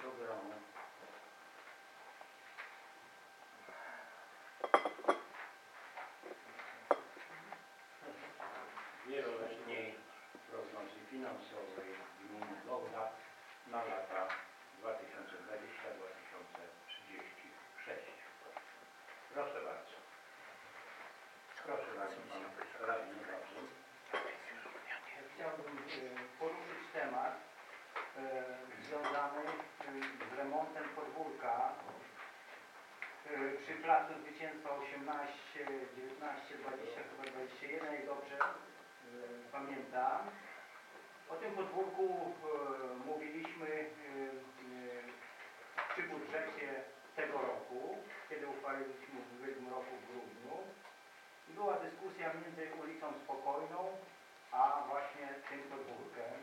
programu. Wieloletniej prognozy finansowej gminy Wołda na lata 2020-2036. Proszę bardzo. Proszę bardzo, pan radny Wawrzyk. Chciałbym poruszyć temat związany z remontem podwórka przy placu Zwycięstwa 18, 19, 20, chyba 21, jak dobrze pamiętam. O tym podwórku mówiliśmy przy budżecie tego roku, kiedy uchwaliliśmy w ubiegłym roku w grudniu. I była dyskusja między ulicą Spokojną a właśnie tym podwórkiem.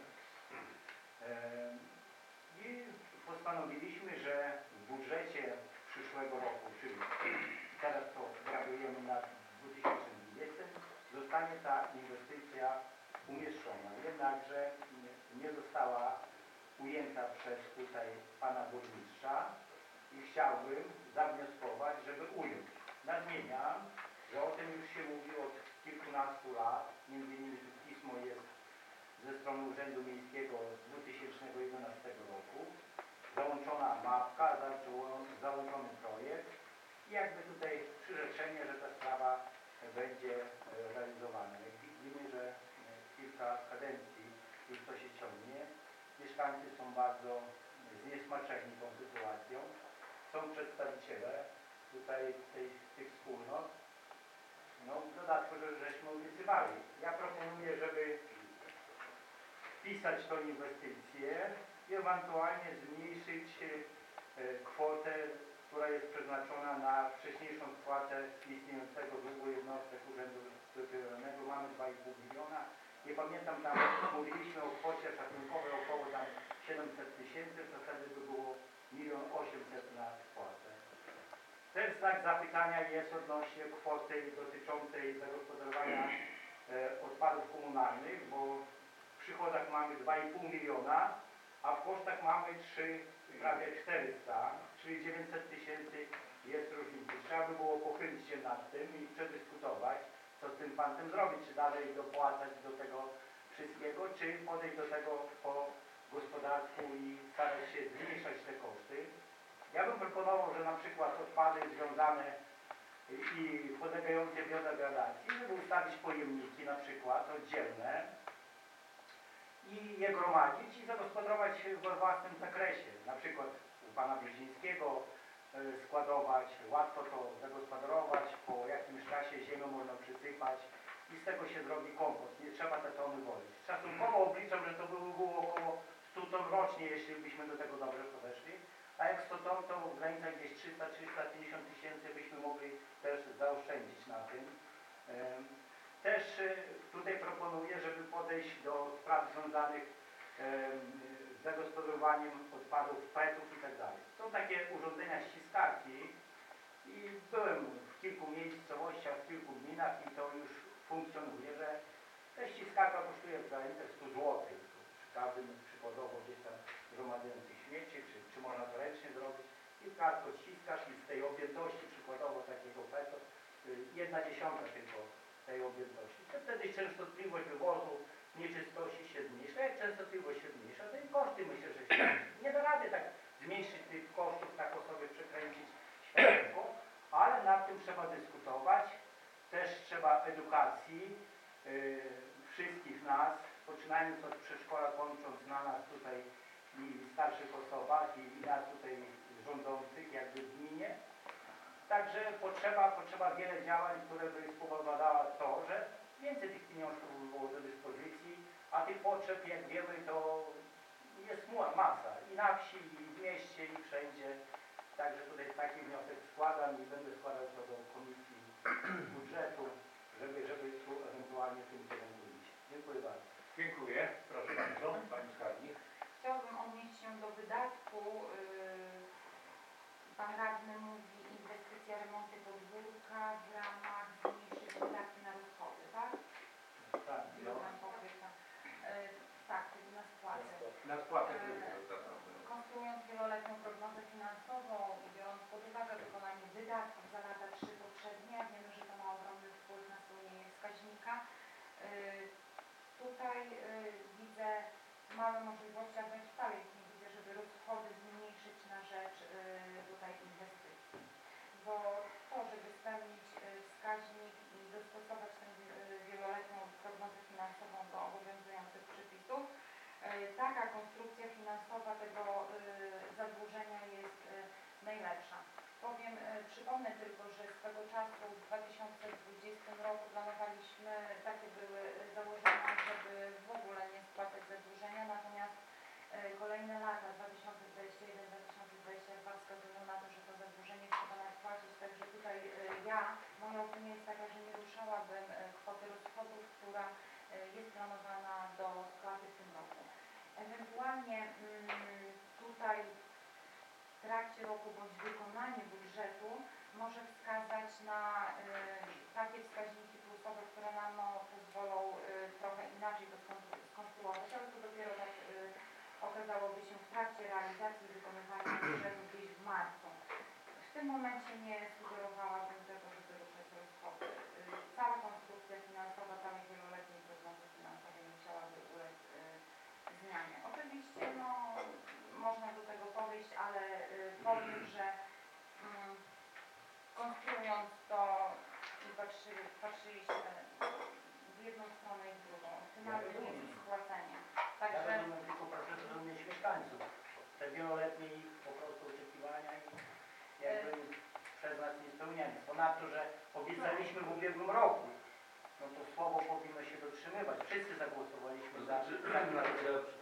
I postanowiliśmy, że w budżecie przyszłego roku, czyli teraz to gradujemy na 2020, zostanie ta inwestycja umieszczona. Jednakże nie została ujęta przez tutaj pana burmistrza i chciałbym zawnioskować, żeby ująć. Nadmieniam, że o tym już się mówi od kilkunastu lat, między innymi pismo jest ze strony Urzędu Miejskiego z 2011 roku, załączona mapka, załączony projekt i jakby tutaj przyrzeczenie, że ta sprawa będzie realizowana. Jak widzimy, że kilka kadencji już to się ciągnie, mieszkańcy są bardzo zniesmaczeni tą sytuacją, są przedstawiciele tutaj tych wspólnot. No w dodatku, żeśmy obiecywali. Ja proponuję, żeby wpisać tą inwestycję i ewentualnie zmniejszyć kwotę, która jest przeznaczona na wcześniejszą spłatę istniejącego długu jednostek Urzędu Terytorialnego. Mamy 2,5 miliona. Nie pamiętam, tam mówiliśmy o kwocie szacunkowej około tam 700 tysięcy, w zasadzie by było 1 800 000 na spłatę. Też znak zapytania jest odnośnie kwoty dotyczącej zagospodarowania odpadów komunalnych, bo w przychodach mamy 2,5 miliona, a w kosztach mamy prawie 400, czyli 900 tysięcy jest różnicy. Trzeba by było pochylić się nad tym i przedyskutować, co z tym pantem zrobić, czy dalej dopłacać do tego wszystkiego, czy podejść do tego po gospodarstwu i starać się zmniejszać te koszty. Ja bym proponował, że na przykład odpady związane i podlegające biodegradacji, żeby ustawić pojemniki na przykład oddzielne i je gromadzić i zagospodarować we własnym zakresie. Na przykład u pana Brzezińskiego składować, łatwo to zagospodarować, po jakimś czasie ziemią można przysypać i z tego się zrobi kompost. Nie trzeba te tony wozić. Szacunkowo obliczam, że to by było około 100 ton rocznie, jeśli byśmy do tego dobrze podeszli. A jak 100 ton, to w granicach gdzieś 300-350 tysięcy byśmy mogli też zaoszczędzić na tym. Też tutaj proponuję, żeby podejść do spraw związanych z zagospodarowaniem odpadów, PET-ów i tak dalej. Są takie urządzenia ściskarki i byłem w kilku miejscowościach, w kilku gminach i to już funkcjonuje, że ta ściskarka kosztuje w granicach 100 zł. Przy każdym przykładowo gdzieś tam gromadzających śmieci, czy można to ręcznie zrobić i kratko ściskasz i z tej objętości przykładowo takiego PET-u 1/10 tylko tej objętości. To wtedy częstotliwość wywozu nieczystości się zmniejsza. Jak częstotliwość się zmniejsza, to i koszty myślę, że się nie da rady tak zmniejszyć tych kosztów, tak o sobie przekręcić światełko, ale nad tym trzeba dyskutować. Też trzeba edukacji wszystkich nas, poczynając od przedszkola, kończąc na nas tutaj i starszych osobach i nas tutaj rządzących jakby w gminie. Także potrzeba wiele działań, które by spowodowały to, że więcej tych pieniążków by było do dyspozycji, a tych potrzeb, jak wiemy, to jest masa i na wsi, i w mieście, i wszędzie. Także tutaj taki wniosek składam i będę składał to do Komisji Budżetu, żeby tu ewentualnie w tym kierunku iść. Dziękuję bardzo. Dziękuję. Proszę bardzo, pani skarbnik. Chciałabym odnieść się do wydatku. Pan radny mówi inwestycja, remonty podwórka w ramach zmniejszyć wydatki na rozchody, tak? Tak, No. Tak, na spłatę. Na spłatę. Konstruując wieloletnią Tutaj widzę małe możliwości, a wręcz wcale ich nie widzę, żeby rozchody zmniejszyć na rzecz tutaj inwestycji. Bo to, żeby spełnić wskaźnik i dostosować tę wieloletnią prognozę finansową do obowiązujących przepisów, taka konstrukcja finansowa tego zadłużenia jest najlepsza. Powiem, przypomnę tylko, że swego czasu w 2020 roku planowaliśmy, takie były założenia, żeby w ogóle nie spłacać zadłużenia, natomiast kolejne lata 2021-2022 wskazują na to, że to zadłużenie trzeba nadpłacić, także tutaj moja opinia jest taka, że nie ruszałabym kwoty rozchodów, która jest planowana do spłaty w tym roku. Ewentualnie tutaj w trakcie roku bądź wykonanie budżetu może wskazać na takie wskaźniki plusowe, które nam pozwolą trochę inaczej to skonstruować, ale to dopiero tak okazałoby się w trakcie realizacji i wykonywania budżetu gdzieś w marcu. W tym momencie nie sugerowałabym tego, żeby ruszać rozchody. Cała konstrukcja finansowa całej wieloletniej prognozy finansowej musiałaby ulec zmianie. Oczywiście można do tego podejść, ale powiem, że konstruując to i patrzyliśmy w jedną stronę i w drugą. Optymalnym jest spłacenie. Ja rozumiem, tylko proszę zrozumieć mieszkańców. Te wieloletnie ich po prostu oczekiwania i jakby przez nas nie spełniane. Ponadto, że obiecaliśmy w ubiegłym roku, no to słowo powinno się dotrzymywać. Wszyscy zagłosowaliśmy za.